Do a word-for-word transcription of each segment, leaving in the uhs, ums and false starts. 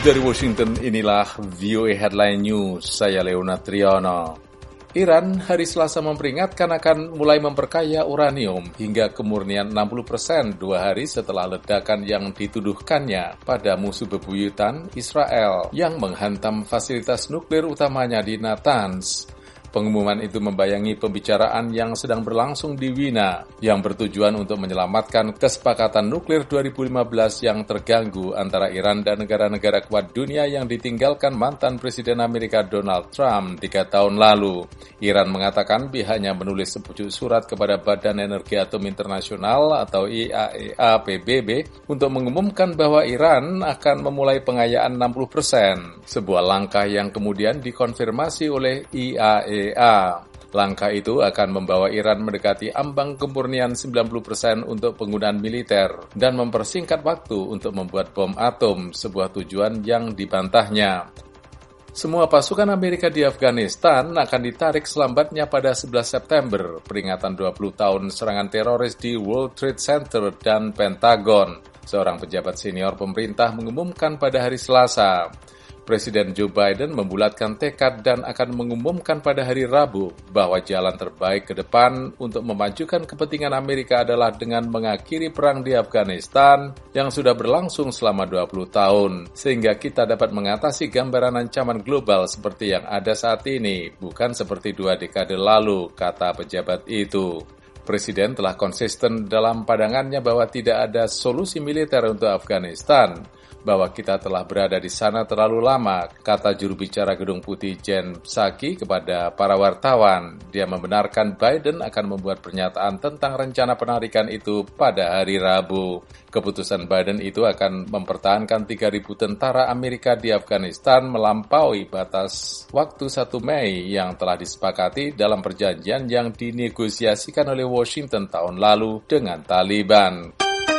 Dari Washington, inilah V O A Headline News. Saya Leonard Triono. Iran hari Selasa memperingatkan akan mulai memperkaya uranium hingga kemurnian enam puluh persen dua hari setelah ledakan yang dituduhkannya pada musuh bebuyutan Israel yang menghantam fasilitas nuklir utamanya di Natanz. Pengumuman itu membayangi pembicaraan yang sedang berlangsung di Wina yang bertujuan untuk menyelamatkan kesepakatan nuklir dua ribu lima belas yang terganggu antara Iran dan negara-negara kuat dunia yang ditinggalkan mantan Presiden Amerika Donald Trump tiga tahun lalu. Iran mengatakan pihaknya menulis sepucuk surat kepada Badan Energi Atom Internasional atau I A E A P B B untuk mengumumkan bahwa Iran akan memulai pengayaan enam puluh persen, sebuah langkah yang kemudian dikonfirmasi oleh I A E A. Langkah itu akan membawa Iran mendekati ambang kemurnian sembilan puluh persen untuk penggunaan militer dan mempersingkat waktu untuk membuat bom atom, sebuah tujuan yang dibantahnya. Semua pasukan Amerika di Afghanistan akan ditarik selambatnya pada sebelas September, peringatan dua puluh tahun serangan teroris di World Trade Center dan Pentagon. Seorang pejabat senior pemerintah mengumumkan pada hari Selasa. Presiden Joe Biden membulatkan tekad dan akan mengumumkan pada hari Rabu bahwa jalan terbaik ke depan untuk memajukan kepentingan Amerika adalah dengan mengakhiri perang di Afghanistan yang sudah berlangsung selama dua puluh tahun, sehingga kita dapat mengatasi gambaran ancaman global seperti yang ada saat ini, bukan seperti dua dekade lalu, kata pejabat itu. Presiden telah konsisten dalam pandangannya bahwa tidak ada solusi militer untuk Afghanistan, bahwa kita telah berada di sana terlalu lama, kata juru bicara Gedung Putih Jen Psaki kepada para wartawan. Dia membenarkan Biden akan membuat pernyataan tentang rencana penarikan itu pada hari Rabu. Keputusan Biden itu akan mempertahankan tiga ribu tentara Amerika di Afghanistan melampaui batas waktu satu Mei yang telah disepakati dalam perjanjian yang dinegosiasikan oleh Washington tahun lalu dengan Taliban.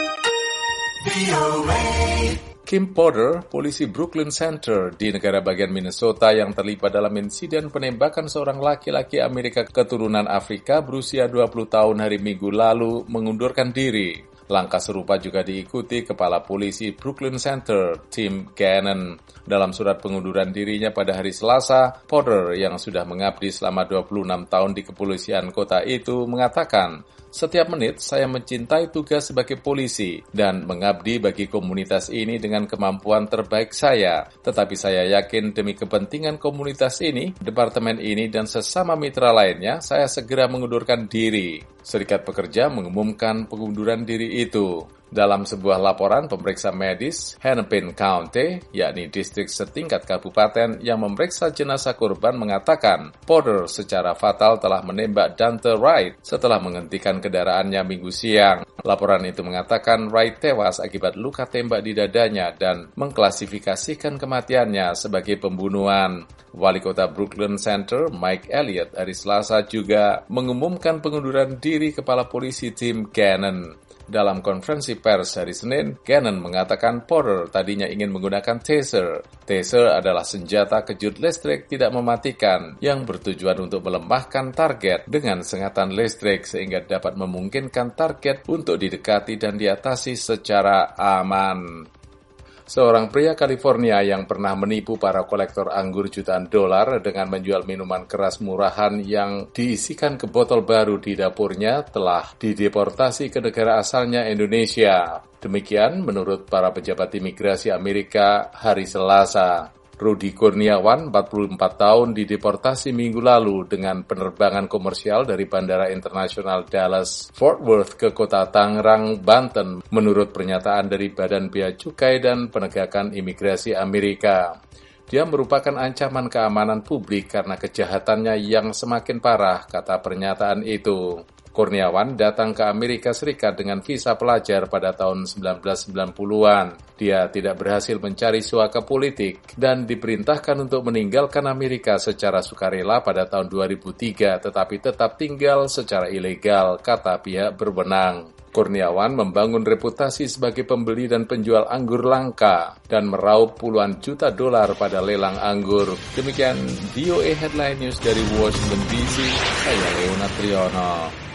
Kim Potter, polisi Brooklyn Center di negara bagian Minnesota yang terlibat dalam insiden penembakan seorang laki-laki Amerika keturunan Afrika berusia dua puluh tahun hari Minggu lalu, mengundurkan diri. Langkah serupa juga diikuti Kepala Polisi Brooklyn Center, Tim Gannon. Dalam surat pengunduran dirinya pada hari Selasa, Potter yang sudah mengabdi selama dua puluh enam tahun di kepolisian kota itu mengatakan, "Setiap menit saya mencintai tugas sebagai polisi dan mengabdi bagi komunitas ini dengan kemampuan terbaik saya. Tetapi saya yakin demi kepentingan komunitas ini, departemen ini dan sesama mitra lainnya, saya segera mengundurkan diri." Serikat Pekerja mengumumkan pengunduran diri itu. Dalam sebuah laporan pemeriksa medis, Hennepin County, yakni distrik setingkat kabupaten yang memeriksa jenazah korban mengatakan, Potter secara fatal telah menembak Dante Wright setelah menghentikan kendaraannya Minggu siang. Laporan itu mengatakan Wright tewas akibat luka tembak di dadanya dan mengklasifikasikan kematiannya sebagai pembunuhan. Wali kota Brooklyn Center, Mike Elliott, hari Selasa juga mengumumkan pengunduran diri Kepala Polisi Tim Gannon. Dalam konferensi pers hari Senin, Gannon mengatakan Potter tadinya ingin menggunakan taser. Taser adalah senjata kejut listrik tidak mematikan yang bertujuan untuk melemahkan target dengan sengatan listrik sehingga dapat memungkinkan target untuk didekati dan diatasi secara aman. Seorang pria California yang pernah menipu para kolektor anggur jutaan dolar dengan menjual minuman keras murahan yang diisikan ke botol baru di dapurnya telah dideportasi ke negara asalnya Indonesia. Demikian menurut para pejabat imigrasi Amerika hari Selasa. Rudy Kurniawan, empat puluh empat tahun, dideportasi minggu lalu dengan penerbangan komersial dari Bandara Internasional Dallas Fort Worth ke kota Tangerang, Banten, menurut pernyataan dari Badan Bea Cukai dan Penegakan Imigrasi Amerika. Dia merupakan ancaman keamanan publik karena kejahatannya yang semakin parah, kata pernyataan itu. Kurniawan datang ke Amerika Serikat dengan visa pelajar pada tahun sembilan belas sembilan puluhan. Dia tidak berhasil mencari suaka politik dan diperintahkan untuk meninggalkan Amerika secara sukarela pada tahun dua ribu tiga, tetapi tetap tinggal secara ilegal, kata pihak berwenang. Kurniawan membangun reputasi sebagai pembeli dan penjual anggur langka dan meraup puluhan juta dolar pada lelang anggur. Demikian V O A Headline News dari Washington D C, saya Leonard Triono.